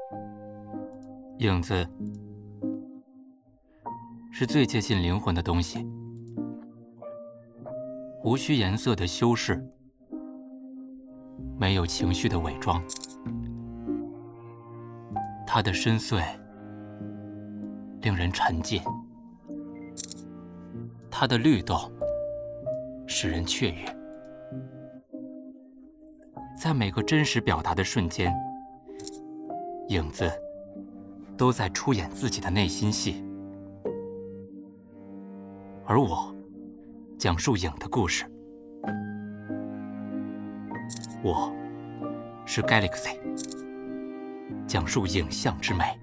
影子是最接近灵魂的东西，无需颜色的修饰，没有情绪的伪装。它的深邃令人沉浸，它的律动使人雀跃。在每个真实表达的瞬间，影子都在出演自己的内心戏，而我讲述影的故事。我是 Galaxy， 讲述影像之美。